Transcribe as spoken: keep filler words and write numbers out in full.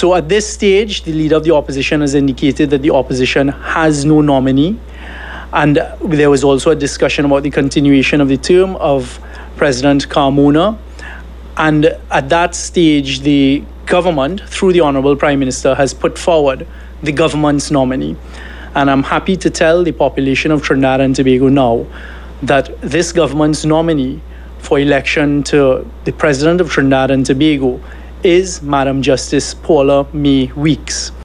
So at this stage, the leader of the opposition has indicated that the opposition has no nominee. And there was also a discussion about the continuation of the term of President Carmona. And at that stage, the government, through the Honorable Prime Minister, has put forward the government's nominee. And I'm happy to tell the population of Trinidad and Tobago now that this government's nominee for election to the President of Trinidad and Tobago is Madam Justice Paula May Weeks.